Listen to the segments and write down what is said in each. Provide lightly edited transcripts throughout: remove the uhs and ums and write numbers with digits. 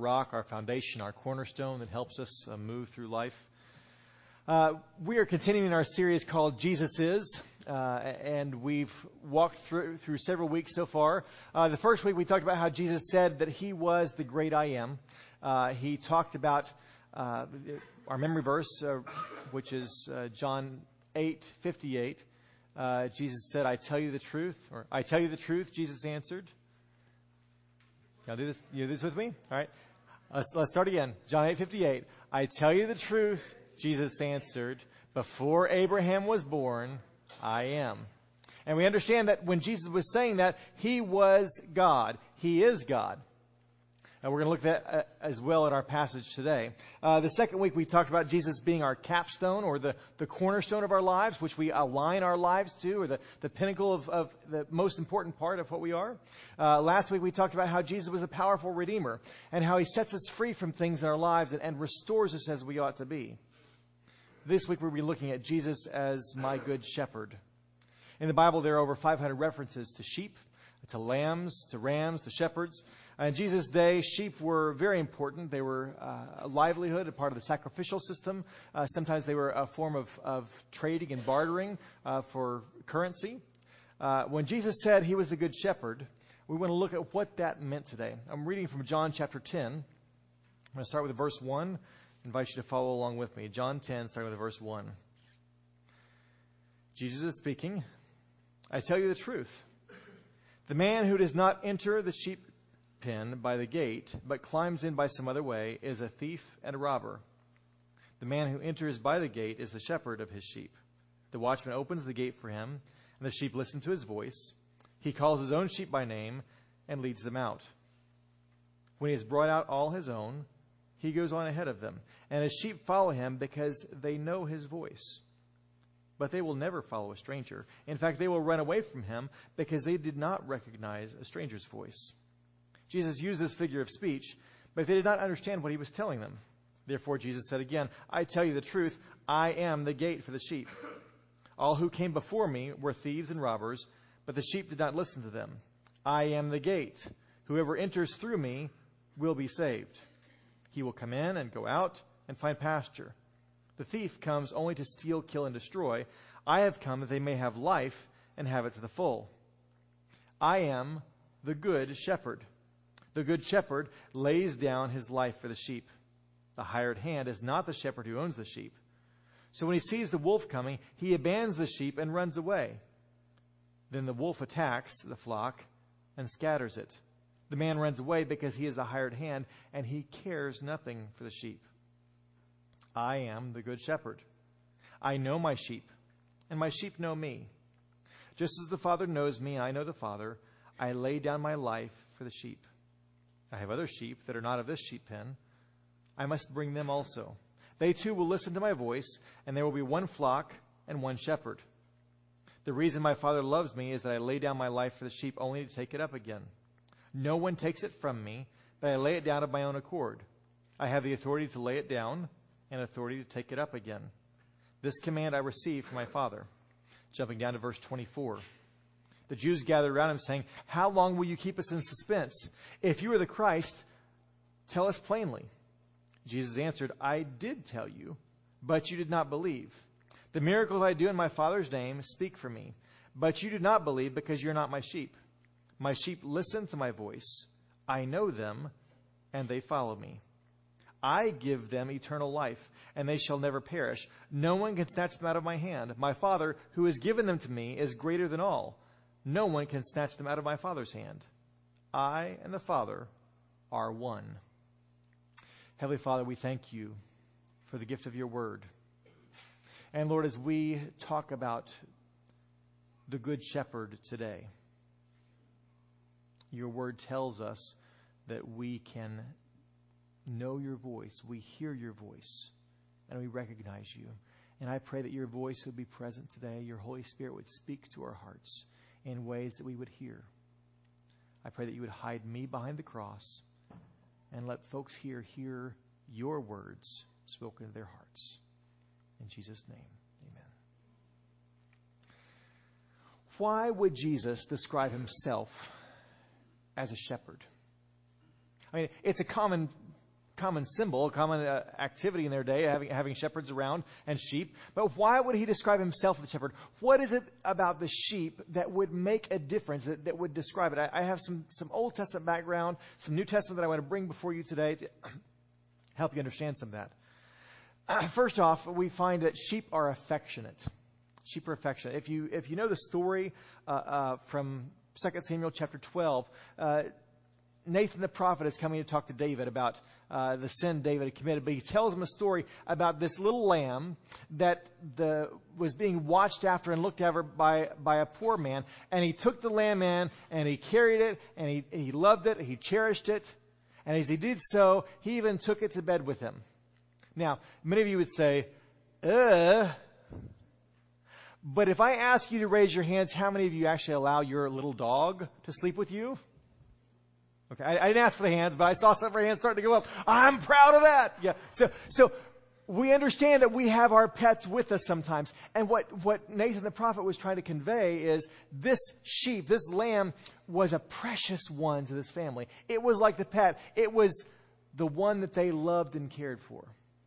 rock, our foundation, our cornerstone that helps us move through life. We are continuing our series called Jesus Is, and we've walked through several weeks so far. The first week we talked about how Jesus said that he was the great I am. He talked about our memory verse, which is John 8:58. Jesus said, I tell you the truth, or I tell you the truth, Jesus answered. Y'all do this? You do this with me? All right. Let's start again. John 8:58. I tell you the truth, Jesus answered. Before Abraham was born, I am. And we understand that when Jesus was saying that, he was God. He is God. And we're going to look at that as well in our passage today. The second week we talked about Jesus being our capstone, or the cornerstone of our lives, which we align our lives to, or the pinnacle of the most important part of what we are. Last week we talked about how Jesus was a powerful redeemer, and how he sets us free from things in our lives and restores us as we ought to be. This week we'll be looking at Jesus as my good shepherd. In the Bible there are over 500 references to sheep, to lambs, to rams, to shepherds. In Jesus' day, sheep were very important. They were a livelihood, a part of the sacrificial system. Sometimes they were a form of trading and bartering for currency. When Jesus said he was the good shepherd, we want to look at what that meant today. I'm reading from John chapter 10. I'm going to start with verse 1. I invite you to follow along with me. John 10, starting with verse 1. Jesus is speaking. I tell you the truth. The man who does not enter the sheep pen by the gate, but climbs in by some other way, is a thief and a robber. The man who enters by the gate is the shepherd of his sheep. The watchman opens the gate for him, and the sheep listen to his voice. He calls his own sheep by name and leads them out. When he has brought out all his own, he goes on ahead of them, and his sheep follow him because they know his voice. But they will never follow a stranger. In fact, they will run away from him because they did not recognize a stranger's voice. Jesus used this figure of speech, but they did not understand what he was telling them. Therefore, Jesus said again, I tell you the truth, I am the gate for the sheep. All who came before me were thieves and robbers, but the sheep did not listen to them. I am the gate. Whoever enters through me will be saved. He will come in and go out and find pasture. The thief comes only to steal, kill, and destroy. I have come that they may have life and have it to the full. I am the good shepherd. The good shepherd lays down his life for the sheep. The hired hand is not the shepherd who owns the sheep. So when he sees the wolf coming, he abandons the sheep and runs away. Then the wolf attacks the flock and scatters it. The man runs away because he is the hired hand, and he cares nothing for the sheep. I am the good shepherd. I know my sheep, and my sheep know me. Just as the Father knows me, and I know the Father, I lay down my life for the sheep. I have other sheep that are not of this sheep pen. I must bring them also. They too will listen to my voice, and there will be one flock and one shepherd. The reason my Father loves me is that I lay down my life for the sheep only to take it up again. No one takes it from me, but I lay it down of my own accord. I have the authority to lay it down and authority to take it up again. This command I received from my Father. Jumping down to verse 24. The Jews gathered around him, saying, How long will you keep us in suspense? If you are the Christ, tell us plainly. Jesus answered, I did tell you, but you did not believe. The miracles I do in my Father's name speak for me, but you do not believe because you are not my sheep. My sheep listen to my voice. I know them, and they follow me. I give them eternal life, and they shall never perish. No one can snatch them out of my hand. My Father, who has given them to me, is greater than all. No one can snatch them out of my Father's hand. I and the Father are one. Heavenly Father, we thank you for the gift of your word. And Lord, as we talk about the Good Shepherd today, your word tells us that we can know your voice, we hear your voice, and we recognize you. And I pray that your voice would be present today, your Holy Spirit would speak to our hearts in ways that we would hear. I pray that you would hide me behind the cross and let folks hear your words spoken in their hearts. In Jesus' name, amen. Why would Jesus describe himself as a shepherd? I mean, it's a common common symbol, a common activity in their day, having shepherds around and sheep. But why would he describe himself as a shepherd? What is it about the sheep that would make a difference, that would describe it? I have some Old Testament background, some New Testament that I want to bring before you today to help you understand some of that. First off, we find that sheep are affectionate. Sheep are affectionate. If you know the story from 2 Samuel chapter 12, Nathan the prophet is coming to talk to David about the sin David had committed. But he tells him a story about this little lamb that was being watched after and looked after by a poor man. And he took the lamb in and he carried it and he loved it. He cherished it. And as he did so, he even took it to bed with him. Now, many of you would say, but if I ask you to raise your hands, how many of you actually allow your little dog to sleep with you? Okay, I didn't ask for the hands, but I saw some of your hands starting to go up. I'm proud of that. Yeah. So we understand that we have our pets with us sometimes. And what Nathan the prophet was trying to convey is this sheep, this lamb, was a precious one to this family. It was like the pet. It was the one that they loved and cared for.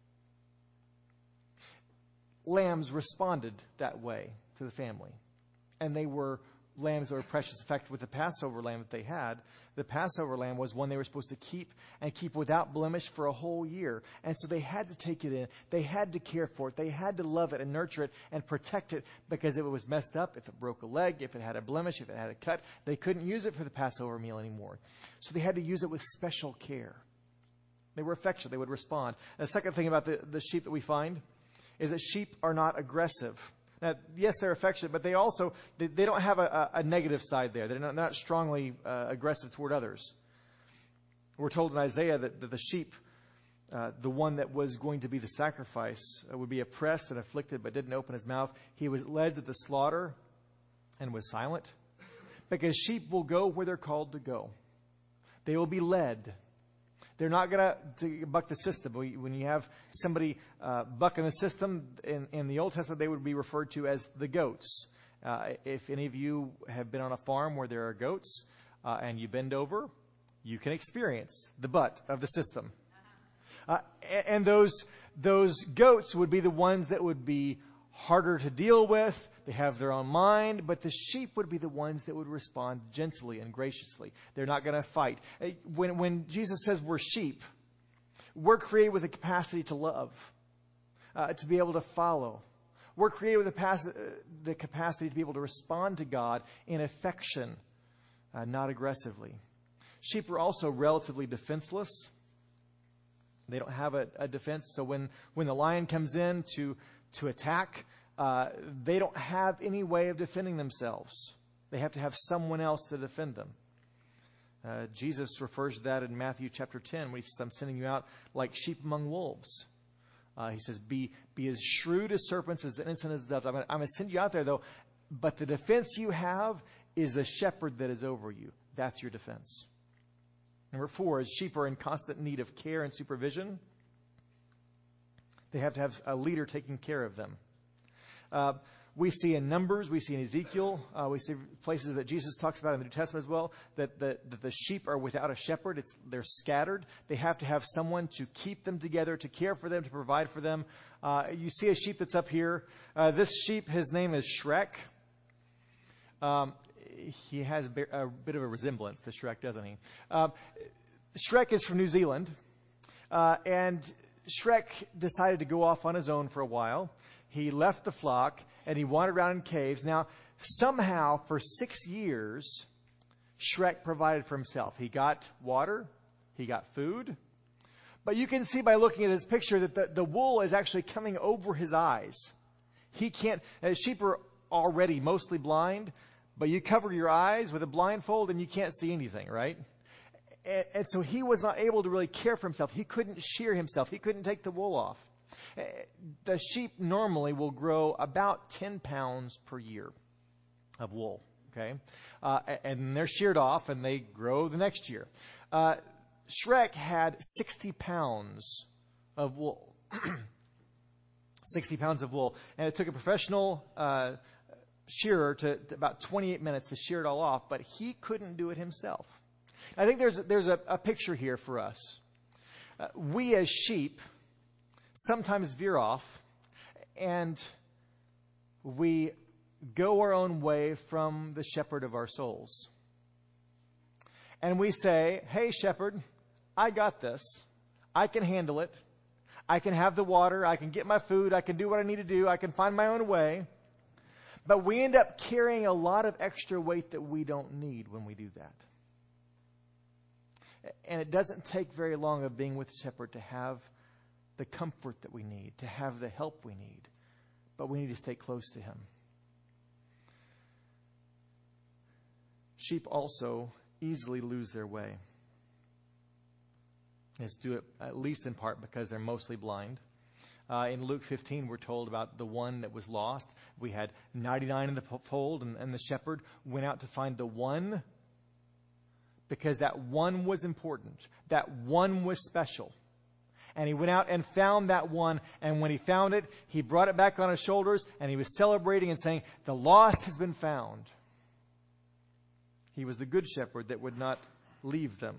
Lambs responded that way to the family. And they were lambs that were precious. In fact, with the Passover lamb that they had, the Passover lamb was one they were supposed to keep without blemish for a whole year. And so they had to take it in. They had to care for it. They had to love it and nurture it and protect it, because if it was messed up, if it broke a leg, if it had a blemish, if it had a cut, they couldn't use it for the Passover meal anymore. So they had to use it with special care. They were affectionate. They would respond. And the second thing about the sheep that we find is that sheep are not aggressive. Now, yes, they're affectionate, but they don't have a negative side there. They're not strongly aggressive toward others. We're told in Isaiah that the sheep, the one that was going to be the sacrifice, would be oppressed and afflicted but didn't open his mouth. He was led to the slaughter and was silent, because sheep will go where they're called to go. They will be led. They're not going to buck the system. When you have somebody bucking the system, in the Old Testament, they would be referred to as the goats. If any of you have been on a farm where there are goats and you bend over, you can experience the butt of the system. And those goats would be the ones that would be harder to deal with. They have their own mind, but the sheep would be the ones that would respond gently and graciously. They're not going to fight. When Jesus says we're sheep, we're created with the capacity to love, to be able to follow. We're created with the capacity to be able to respond to God in affection, not aggressively. Sheep are also relatively defenseless. They don't have a defense. So when the lion comes in to attack, they don't have any way of defending themselves. They have to have someone else to defend them. Jesus refers to that in Matthew chapter 10, when he says, I'm sending you out like sheep among wolves. He says, be as shrewd as serpents, as innocent as doves. I'm going to send you out there, though, but the defense you have is the shepherd that is over you. That's your defense. Number 4 is sheep are in constant need of care and supervision. They have to have a leader taking care of them. We see in Numbers, we see in Ezekiel, we see places that Jesus talks about in the New Testament as well, that the sheep are without a shepherd. They're scattered. They have to have someone to keep them together, to care for them, to provide for them. You see a sheep that's up here. This sheep, his name is Shrek. He has a bit of a resemblance to Shrek, doesn't he? Shrek is from New Zealand, and Shrek decided to go off on his own for a while. He left the flock, and he wandered around in caves. Now, somehow, for 6 years, Shrek provided for himself. He got water. He got food. But you can see by looking at his picture that the wool is actually coming over his eyes. He can't. Sheep are already mostly blind, but you cover your eyes with a blindfold, and you can't see anything, right? And so he was not able to really care for himself. He couldn't shear himself. He couldn't take the wool off. The sheep normally will grow about 10 pounds per year of wool, okay? And they're sheared off, and they grow the next year. Shrek had 60 pounds of wool. 60 pounds of wool. And it took a professional shearer to about 28 minutes to shear it all off, but he couldn't do it himself. I think there's a picture here for us. We as sheep sometimes veer off and we go our own way from the shepherd of our souls. And we say, hey, shepherd, I got this. I can handle it. I can have the water. I can get my food. I can do what I need to do. I can find my own way. But we end up carrying a lot of extra weight that we don't need when we do that. And it doesn't take very long of being with the shepherd to have the comfort that we need, to have the help we need. But we need to stay close to him. Sheep also easily lose their way. Let's do it at least in part because they're mostly blind. In Luke 15, we're told about the one that was lost. We had 99 in the fold, and the shepherd went out to find the one because that one was important. That one was special. And he went out and found that one, and when he found it, he brought it back on his shoulders, and he was celebrating and saying, the lost has been found. He was the good shepherd that would not leave them.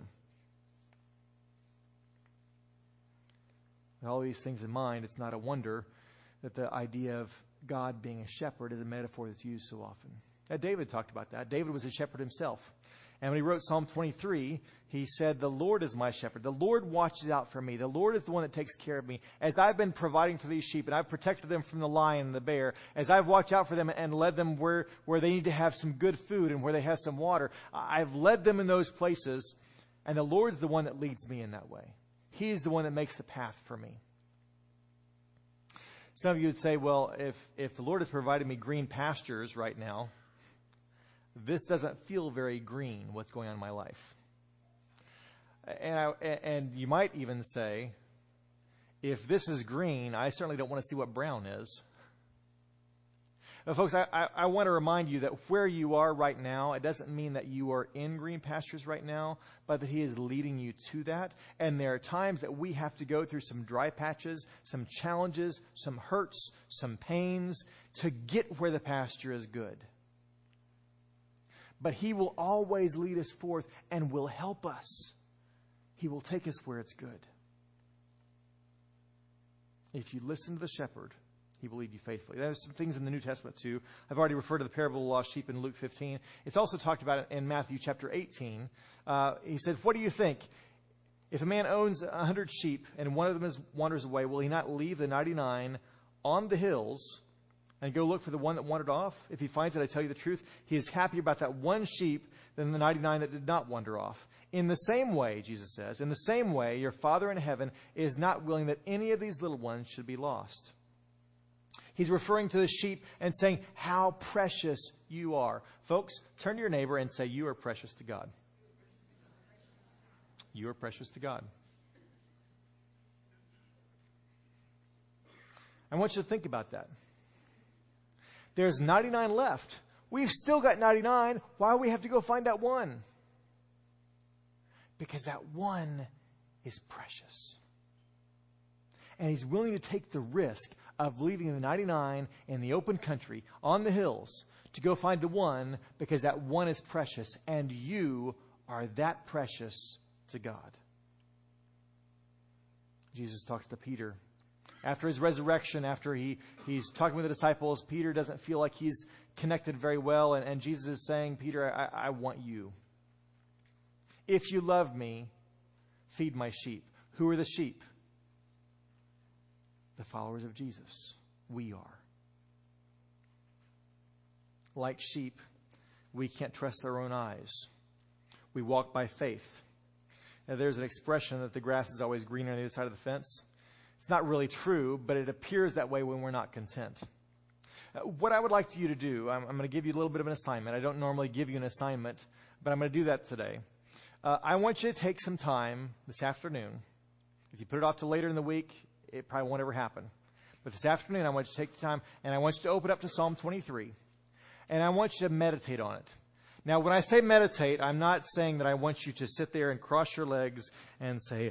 With all these things in mind, it's not a wonder that the idea of God being a shepherd is a metaphor that's used so often. Now, David talked about that. David was a shepherd himself. And when he wrote Psalm 23, he said, the Lord is my shepherd. The Lord watches out for me. The Lord is the one that takes care of me. As I've been providing for these sheep, and I've protected them from the lion and the bear, as I've watched out for them and led them where they need to have some good food and where they have some water, I've led them in those places, and the Lord's the one that leads me in that way. He's the one that makes the path for me. Some of you would say, well, if the Lord has provided me green pastures right now, this doesn't feel very green, what's going on in my life. And you might even say, if this is green, I certainly don't want to see what brown is. But folks, I want to remind you that where you are right now, it doesn't mean that you are in green pastures right now, but that he is leading you to that. And there are times that we have to go through some dry patches, some challenges, some hurts, some pains to get where the pasture is good. But he will always lead us forth and will help us. He will take us where it's good. If you listen to the shepherd, he will lead you faithfully. There's some things in the New Testament too. I've already referred to the parable of the lost sheep in Luke 15. It's also talked about in Matthew chapter 18. He said, what do you think? If a man owns 100 sheep and one of them wanders away, will he not leave the 99 on the hills and go look for the one that wandered off? If he finds it, I tell you the truth, he is happier about that one sheep than the 99 that did not wander off. In the same way, Jesus says, in the same way, your Father in heaven is not willing that any of these little ones should be lost. He's referring to the sheep and saying how precious you are. Folks, turn to your neighbor and say, you are precious to God. You are precious to God. I want you to think about that. There's 99 left. We've still got 99. Why do we have to go find that one? Because that one is precious. And he's willing to take the risk of leaving the 99 in the open country, on the hills, to go find the one because that one is precious. And you are that precious to God. Jesus talks to Peter. After his resurrection, after he's talking with the disciples, Peter doesn't feel like he's connected very well. And Jesus is saying, Peter, I want you. If you love me, feed my sheep. Who are the sheep? The followers of Jesus. We are. Like sheep, we can't trust our own eyes. We walk by faith. Now, there's an expression that the grass is always greener on the other side of the fence. It's not really true, but it appears that way when we're not content. What I would like you to do, I'm going to give you a little bit of an assignment. I don't normally give you an assignment, but I'm going to do that today. I want you to take some time this afternoon. If you put it off to later in the week, it probably won't ever happen. But this afternoon, I want you to take the time, and I want you to open up to Psalm 23. And I want you to meditate on it. Now, when I say meditate, I'm not saying that I want you to sit there and cross your legs and say,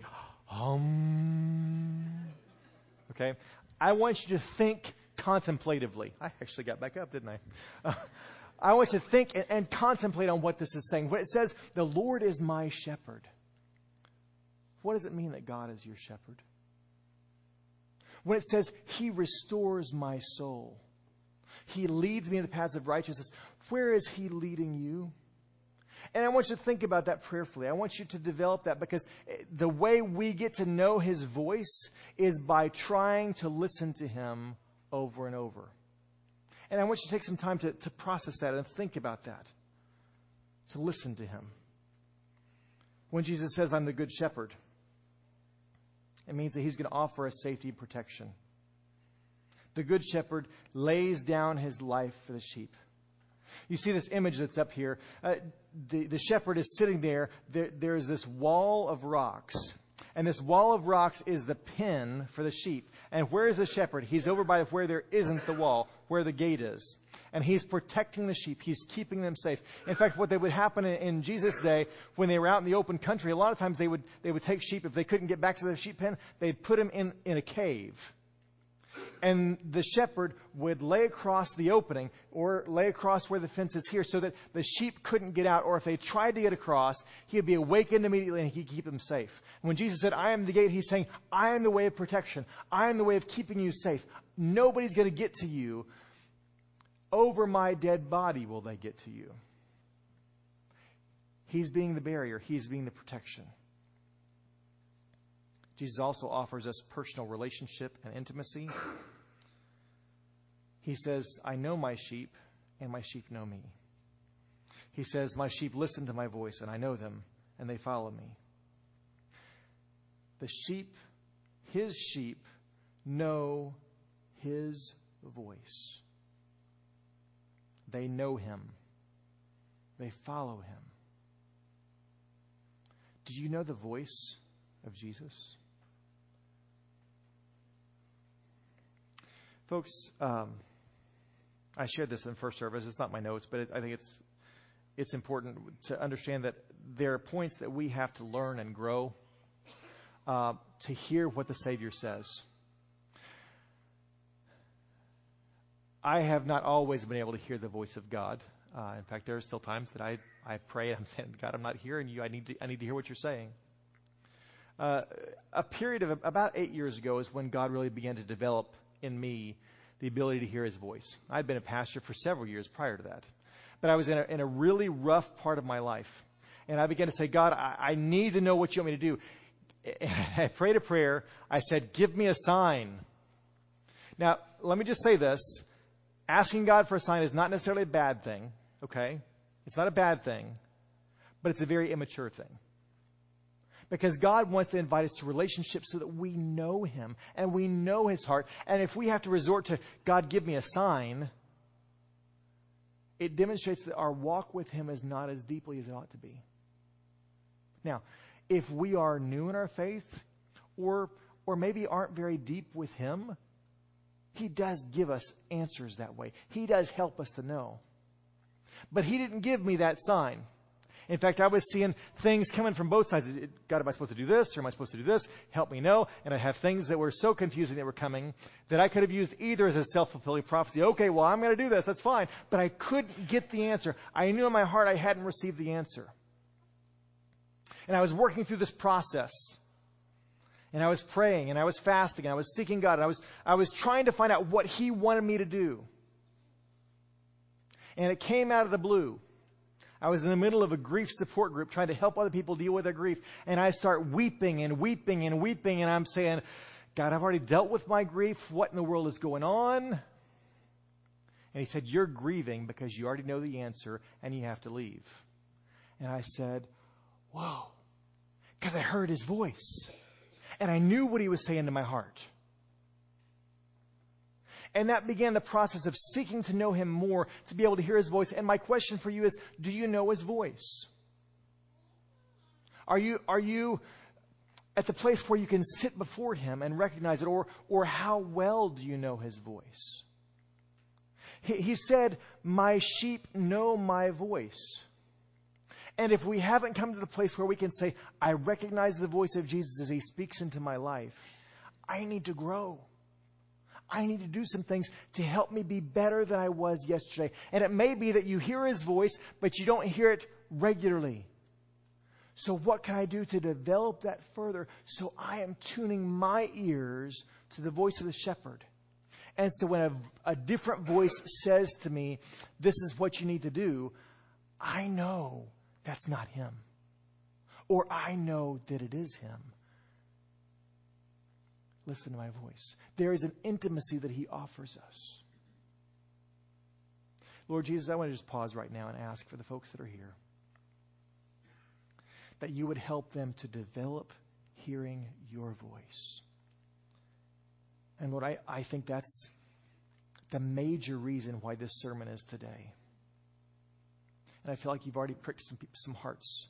Okay? I want you to think contemplatively. I actually got back up, didn't I? I want you to think and contemplate on what this is saying. When it says, the Lord is my shepherd. what does it mean that God is your shepherd? When it says, He restores my soul, He leads me in the paths of righteousness, where is He leading you? And I want you to think about that prayerfully. I want you to develop that, because the way we get to know His voice is by trying to listen to Him over and over. And I want you to take some time to process that and think about that, to listen to Him. When Jesus says, I'm the good shepherd, it means that He's going to offer us safety and protection. The good shepherd lays down his life for the sheep. You see this image that's up here. The shepherd is sitting there. There's this wall of rocks. And this wall of rocks is the pen for the sheep. And where is the shepherd? He's over by where there isn't the wall, where the gate is. And he's protecting the sheep. He's keeping them safe. In fact, what would happen in Jesus' day, when they were out in the open country, a lot of times they would take sheep. If they couldn't get back to the sheep pen, they'd put them in a cave. And the shepherd would lay across the opening or lay across where the fence is here so that the sheep couldn't get out. Or if they tried to get across, he'd be awakened immediately and he could keep them safe. And when Jesus said, I am the gate, he's saying, I am the way of protection. I am the way of keeping you safe. Nobody's going to get to you. Over my dead body will they get to you. He's being the barrier. He's being the protection. Jesus also offers us personal relationship and intimacy. He says, I know my sheep, and my sheep know me. He says, my sheep listen to my voice, and I know them, and they follow me. The sheep, His sheep, know His voice. They know Him. They follow Him. Do you know the voice of Jesus? Folks, I shared this in first service. It's not my notes, but I think it's important to understand that there are points that we have to learn and grow to hear what the Savior says. I have not always been able to hear the voice of God. In fact, there are still times that I pray and I'm saying, God, I'm not hearing you. I need to hear what you're saying. A period of about 8 years ago is when God really began to develop in me the ability to hear His voice. I'd been a pastor for several years prior to that. But I was in a really rough part of my life. And I began to say, God, I need to know what you want me to do. And I prayed a prayer. I said, give me a sign. Now, let me just say this. Asking God for a sign is not necessarily a bad thing, okay? It's not a bad thing, but it's a very immature thing. Because God wants to invite us to relationships so that we know Him and we know His heart. And if we have to resort to, God, give me a sign, it demonstrates that our walk with Him is not as deeply as it ought to be. Now, if we are new in our faith or maybe aren't very deep with Him, He does give us answers that way. He does help us to know. But He didn't give me that sign. In fact, I was seeing things coming from both sides. God, am I supposed to do this or am I supposed to do this? Help me know. And I have things that were so confusing that were coming that I could have used either as a self-fulfilling prophecy. Okay, well, I'm going to do this. That's fine. But I couldn't get the answer. I knew in my heart I hadn't received the answer. And I was working through this process. And I was praying and I was fasting and I was seeking God. And I was trying to find out what He wanted me to do. And it came out of the blue. I was in the middle of a grief support group trying to help other people deal with their grief. And I start weeping and weeping and weeping. And I'm saying, God, I've already dealt with my grief. What in the world is going on? And He said, you're grieving because you already know the answer and you have to leave. And I said, whoa, because I heard His voice. And I knew what He was saying to my heart. And that began the process of seeking to know Him more, to be able to hear His voice. And my question for you is, do you know His voice? Are you at the place where you can sit before Him and recognize it? Or how well do you know His voice? He said, my sheep know my voice. And if we haven't come to the place where we can say, I recognize the voice of Jesus as He speaks into my life, I need to grow. I need to do some things to help me be better than I was yesterday. And it may be that you hear His voice, but you don't hear it regularly. So what can I do to develop that further? So I am tuning my ears to the voice of the shepherd. And so when a different voice says to me, this is what you need to do, I know that's not him. Or I know that it is him. Listen to my voice. There is an intimacy that he offers us. Lord Jesus, I want to just pause right now and ask for the folks that are here, that you would help them to develop hearing your voice. And Lord, I think that's the major reason why this sermon is today. And I feel like you've already pricked some hearts.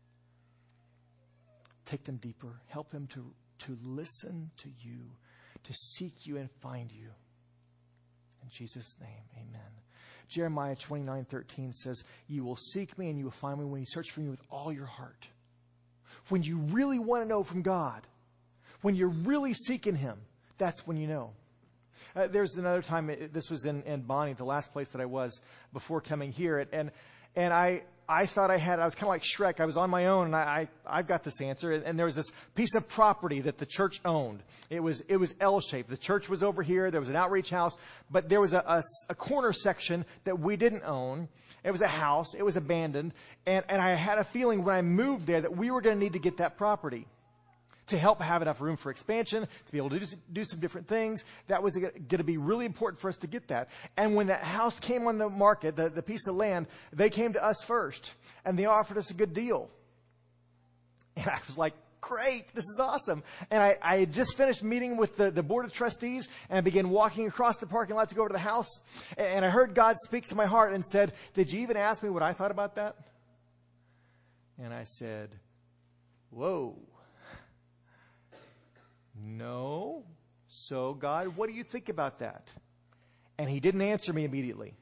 Take them deeper. Help them to listen to you, to seek you and find you. In Jesus' name, amen. Jeremiah 29:13 says, you will seek me and you will find me when you search for me with all your heart. When you really want to know from God, when you're really seeking him, that's when you know. There's another time, this was in Bonnie, the last place that I was before coming here. And I thought I was kind of like Shrek. I was on my own, and I've got this answer. And there was this piece of property that the church owned. It was L-shaped. The church was over here. There was an outreach house. But there was a corner section that we didn't own. It was a house. It was abandoned. And I had a feeling when I moved there that we were going to need to get that property to help have enough room for expansion, to be able to do some different things. That was going to be really important for us to get that. And when that house came on the market, the piece of land, they came to us first. And they offered us a good deal. And I was like, great, this is awesome. And I had just finished meeting with the board of trustees, and I began walking across the parking lot to go over to the house. And I heard God speak to my heart and said, did you even ask me what I thought about that? And I said, whoa. No. So, God, what do you think about that? And he didn't answer me immediately.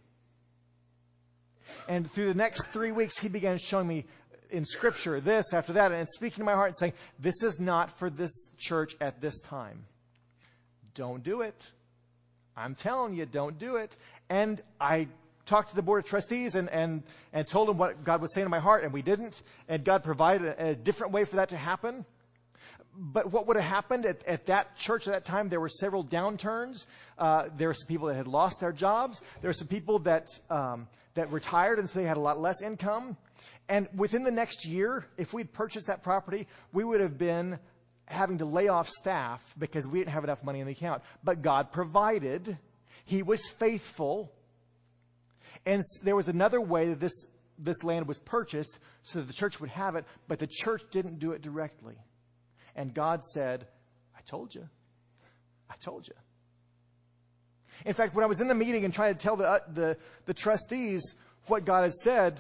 And through the next 3 weeks, he began showing me in Scripture this, after that, and speaking to my heart and saying, this is not for this church at this time. Don't do it. I'm telling you, don't do it. And I talked to the board of trustees and told them what God was saying in my heart, and we didn't. And God provided a different way for that to happen. But what would have happened at that church at that time, there were several downturns. There were some people that had lost their jobs. There were some people that retired, and so they had a lot less income. And within the next year, if we'd purchased that property, we would have been having to lay off staff because we didn't have enough money in the account. But God provided. He was faithful. And there was another way that this land was purchased so that the church would have it, but the church didn't do it directly. And God said, I told you. I told you. In fact, when I was in the meeting and trying to tell the trustees what God had said,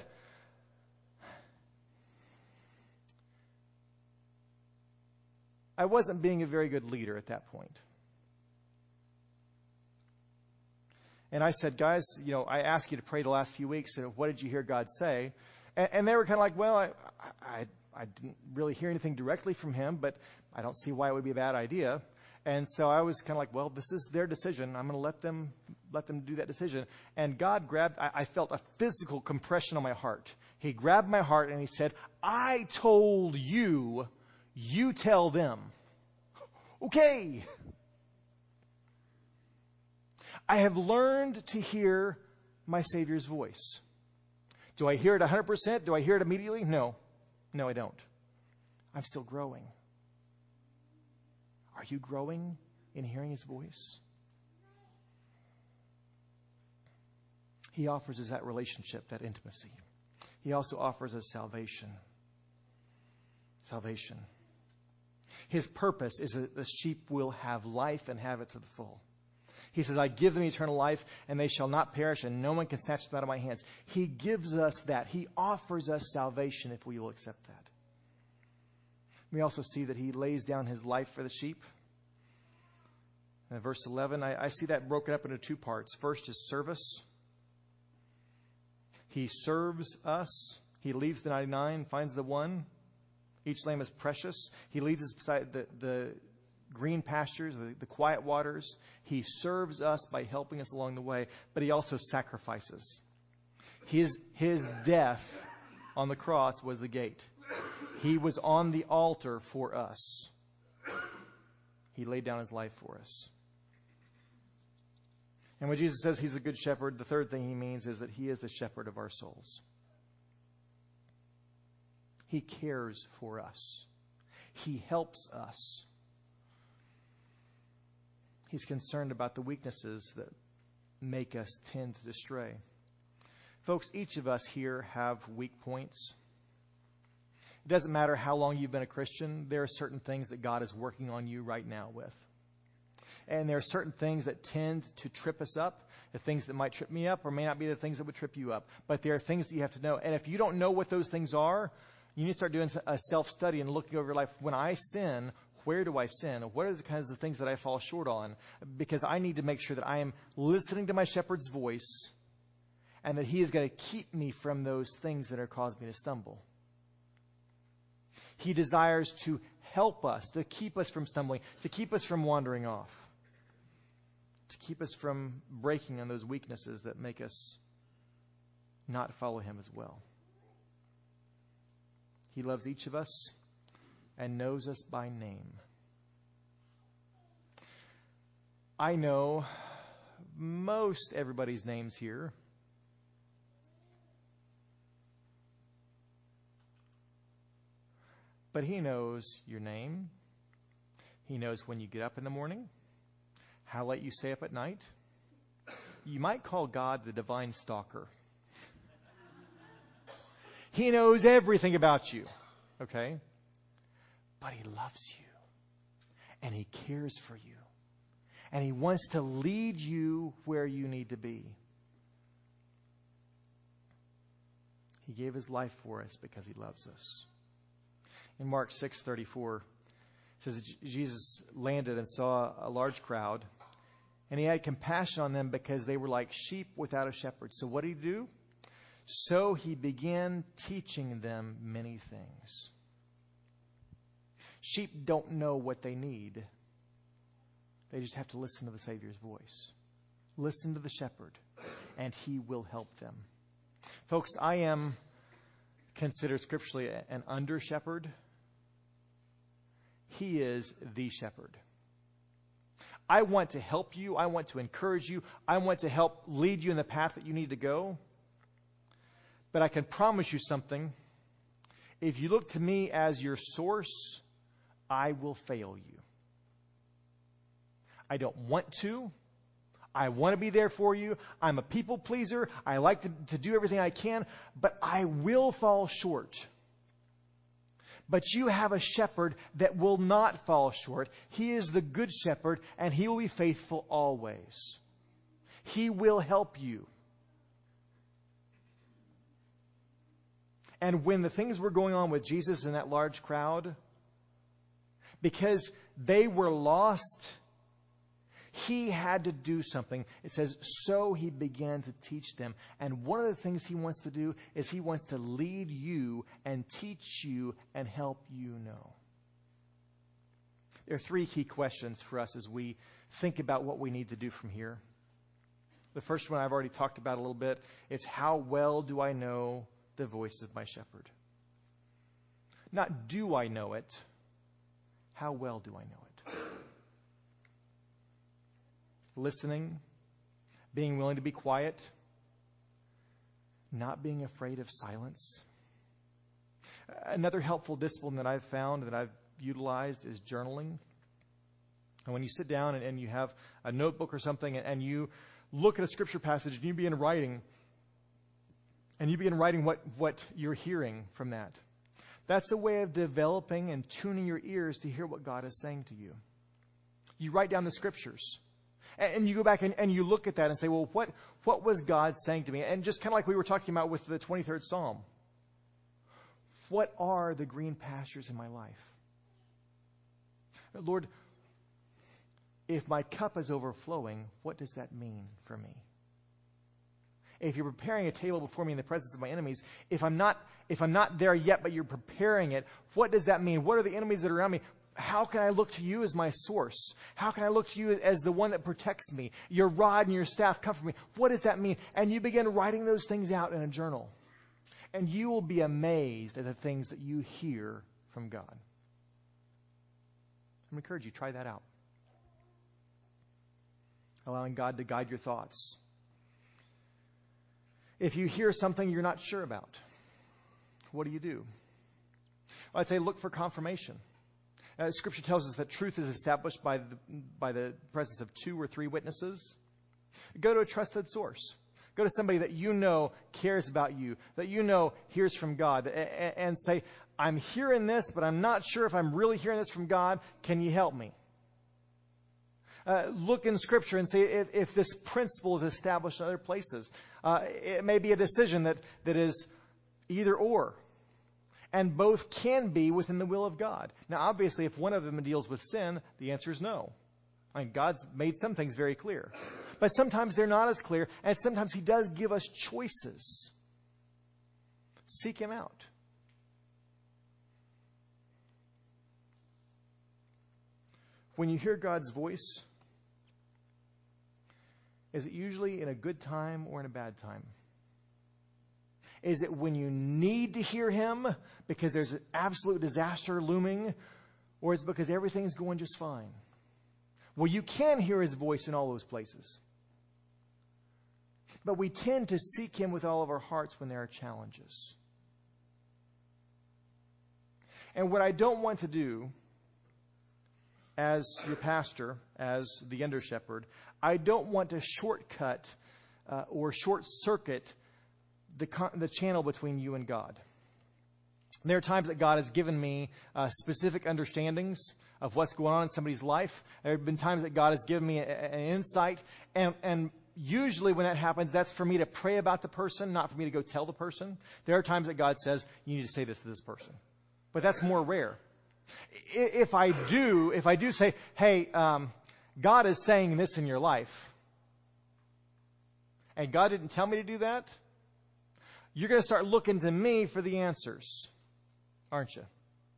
I wasn't being a very good leader at that point. And I said, guys, I asked you to pray the last few weeks. So what did you hear God say? And they were kind of like, well, I didn't really hear anything directly from him, but I don't see why it would be a bad idea. And so I was kind of like, well, this is their decision. I'm going to let them do that decision. And God I felt a physical compression on my heart. He grabbed my heart and he said, I told you, you tell them. Okay. I have learned to hear my Savior's voice. Do I hear it 100%? Do I hear it immediately? No. No, I don't. I'm still growing. Are you growing in hearing his voice? He offers us that relationship, that intimacy. He also offers us salvation. Salvation. His purpose is that the sheep will have life and have it to the full. He says, I give them eternal life, and they shall not perish, and no one can snatch them out of my hands. He gives us that. He offers us salvation if we will accept that. We also see that he lays down his life for the sheep. In verse 11, I see that broken up into two parts. First is service. He serves us. He leaves the 99, finds the one. Each lamb is precious. He leads us beside the green pastures, the quiet waters. He serves us by helping us along the way, but he also sacrifices. His death on the cross was the gate. He was on the altar for us. He laid down his life for us. And when Jesus says he's the good shepherd, the third thing he means is that he is the shepherd of our souls. He cares for us. He helps us. He's concerned about the weaknesses that make us tend to stray. Folks, each of us here have weak points. It doesn't matter how long you've been a Christian. There are certain things that God is working on you right now with. And there are certain things that tend to trip us up. The things that might trip me up or may not be the things that would trip you up. But there are things that you have to know. And if you don't know what those things are, you need to start doing a self-study and looking over your life. When I sin, where do I sin? What are the kinds of things that I fall short on? Because I need to make sure that I am listening to my shepherd's voice and that he is going to keep me from those things that are causing me to stumble. He desires to help us, to keep us from stumbling, to keep us from wandering off, to keep us from breaking on those weaknesses that make us not follow him as well. He loves each of us and knows us by name. I know most everybody's names here. But he knows your name. He knows when you get up in the morning, how late you stay up at night. You might call God the divine stalker. He knows everything about you, okay? But he loves you, and he cares for you, and he wants to lead you where you need to be. He gave his life for us because he loves us. In Mark 6:34, it says that Jesus landed and saw a large crowd, and he had compassion on them because they were like sheep without a shepherd. So what did he do? So he began teaching them many things. Sheep don't know what they need. They just have to listen to the Savior's voice. Listen to the shepherd, and he will help them. Folks, I am considered scripturally an under shepherd. He is the shepherd. I want to help you. I want to encourage you. I want to help lead you in the path that you need to go. But I can promise you something. If you look to me as your source, I will fail you. I don't want to. I want to be there for you. I'm a people pleaser. I like to do everything I can, but I will fall short. But you have a shepherd that will not fall short. He is the good shepherd, and he will be faithful always. He will help you. And when the things were going on with Jesus and that large crowd, because they were lost, he had to do something. It says, so he began to teach them. And one of the things he wants to do is he wants to lead you and teach you and help you know. There are three key questions for us as we think about what we need to do from here. The first one I've already talked about a little bit. It's how well do I know the voice of my shepherd? Not do I know it, how well do I know it? Listening, being willing to be quiet, not being afraid of silence. Another helpful discipline that I've found, that I've utilized, is journaling. And when you sit down and you have a notebook or something and you look at a scripture passage and you begin writing, what you're hearing from that. That's a way of developing and tuning your ears to hear what God is saying to you. You write down the scriptures. And you go back and you look at that and say, well, what was God saying to me? And just kind of like we were talking about with the 23rd Psalm. What are the green pastures in my life? Lord, if my cup is overflowing, what does that mean for me? If you're preparing a table before me in the presence of my enemies, if I'm not there yet, but you're preparing it, what does that mean? What are the enemies that are around me? How can I look to you as my source? How can I look to you as the one that protects me? Your rod and your staff comfort me. What does that mean? And you begin writing those things out in a journal. And you will be amazed at the things that you hear from God. I encourage you, try that out. Allowing God to guide your thoughts. If you hear something you're not sure about, what do? I'd say look for confirmation. Scripture tells us that truth is established by the presence of 2 or 3 witnesses. Go to a trusted source. Go to somebody that you know cares about you, that you know hears from God, and say, I'm hearing this, but I'm not sure if I'm really hearing this from God. Can you help me? Look in Scripture and see if this principle is established in other places. It may be a decision that is either or. And both can be within the will of God. Now, obviously, if one of them deals with sin, the answer is no. I mean, God's made some things very clear. But sometimes they're not as clear, and sometimes He does give us choices. Seek Him out. When you hear God's voice, is it usually in a good time or in a bad time? Is it when you need to hear Him because there's an absolute disaster looming? Or is it because everything's going just fine? Well, you can hear His voice in all those places. But we tend to seek Him with all of our hearts when there are challenges. And what I don't want to do as your pastor, as the under shepherd, I don't want to shortcut or short circuit the channel between you and God. There are times that God has given me specific understandings of what's going on in somebody's life. There have been times that God has given me an insight. And usually when that happens, that's for me to pray about the person, not for me to go tell the person. There are times that God says, you need to say this to this person. But that's more rare. If I do say, hey, God is saying this in your life, and God didn't tell me to do that, you're going to start looking to me for the answers, aren't you?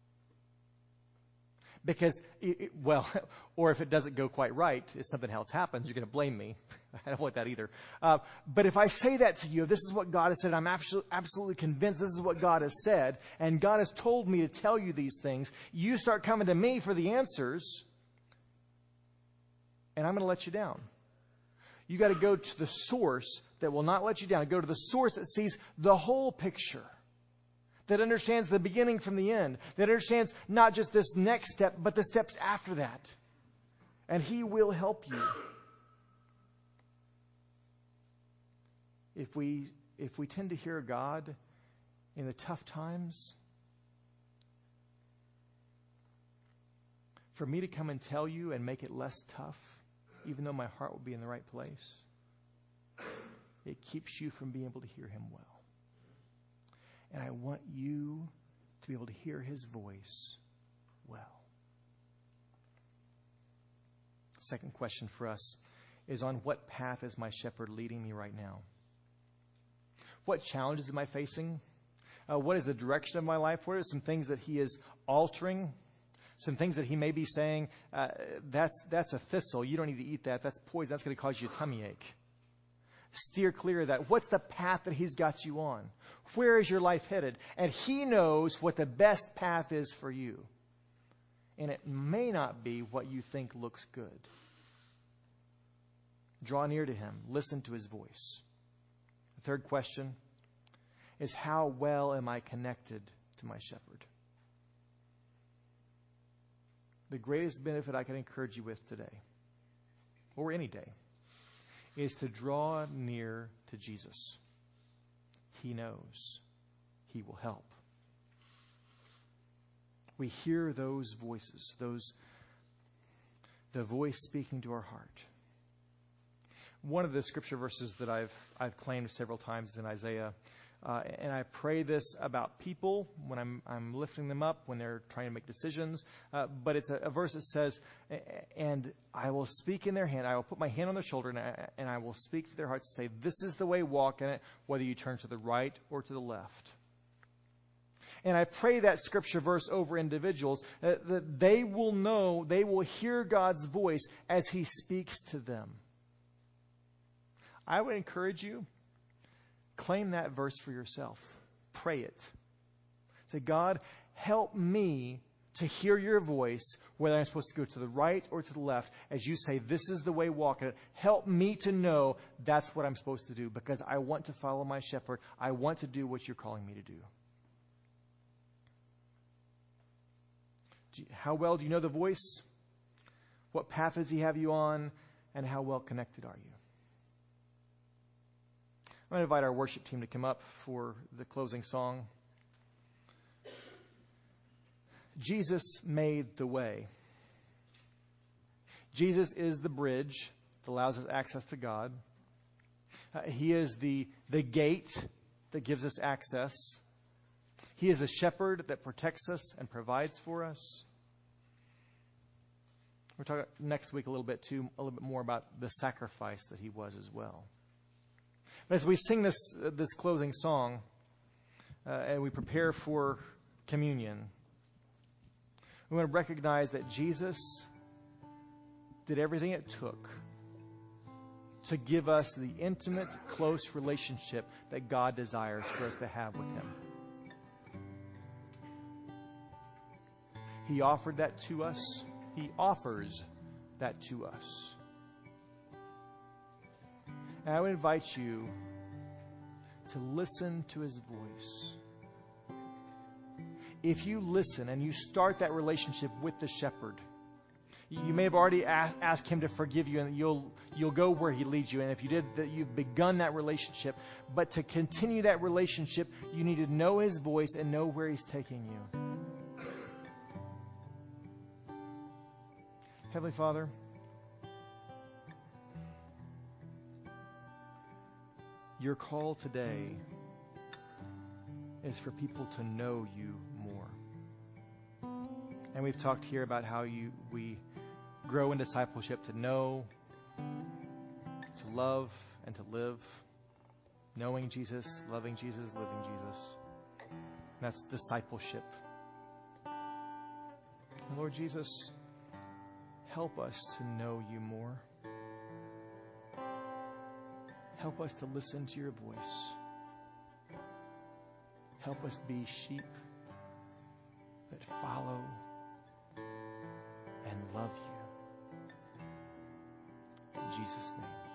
Because, or if it doesn't go quite right, if something else happens, you're going to blame me. I don't want that either. But if I say that to you, this is what God has said, I'm absolutely convinced this is what God has said, and God has told me to tell you these things, you start coming to me for the answers, and I'm going to let you down. You got to go to the source that will not let you down. Go to the source that sees the whole picture, that understands the beginning from the end, that understands not just this next step, but the steps after that. And He will help you. If we tend to hear God in the tough times, for me to come and tell you and make it less tough, even though my heart will be in the right place, it keeps you from being able to hear Him well. And I want you to be able to hear His voice well. Second question for us is, on what path is my shepherd leading me right now? What challenges am I facing? What is the direction of my life? What are some things that He is altering? Some things that He may be saying, that's a thistle. You don't need to eat that. That's poison. That's going to cause you a tummy ache. Steer clear of that. What's the path that He's got you on? Where is your life headed? And He knows what the best path is for you. And it may not be what you think looks good. Draw near to Him. Listen to His voice. The third question is, how well am I connected to my shepherd? The greatest benefit I can encourage you with today, or any day, is to draw near to Jesus. He knows. He will help. We hear those voices, the voice speaking to our heart. One of the scripture verses that I've claimed several times in Isaiah, and I pray this about people when I'm lifting them up, when they're trying to make decisions. But it's a verse that says, and I will speak in their hand. I will put my hand on their shoulder, and I will speak to their hearts and say, this is the way, walk in it, whether you turn to the right or to the left. And I pray that scripture verse over individuals, that they will know, they will hear God's voice as He speaks to them. I would encourage you, claim that verse for yourself. Pray it. Say, God, help me to hear your voice, whether I'm supposed to go to the right or to the left. As you say, this is the way, walk it. Help me to know that's what I'm supposed to do, because I want to follow my shepherd. I want to do what you're calling me to do. How well do you know the voice? What path does he have you on? And how well connected are you? I'm going to invite our worship team to come up for the closing song. Jesus made the way. Jesus is the bridge that allows us access to God. He is the gate that gives us access. He is the shepherd that protects us and provides for us. We're talking next week a little bit more about the sacrifice that he was as well. But as we sing this closing song and we prepare for communion, we want to recognize that Jesus did everything it took to give us the intimate, close relationship that God desires for us to have with him. He offered that to us. He offers that to us. And I would invite you to listen to his voice. If you listen and you start that relationship with the shepherd, you may have already asked him to forgive you, and you'll go where he leads you. And if you did, that you've begun that relationship. But to continue that relationship, you need to know his voice and know where he's taking you. Heavenly Father, your call today is for people to know you more. And we've talked here about how we grow in discipleship to know, to love, and to live. Knowing Jesus, loving Jesus, living Jesus. And that's discipleship. And Lord Jesus, help us to know you more. Help us to listen to your voice. Help us be sheep that follow and love you. In Jesus' name.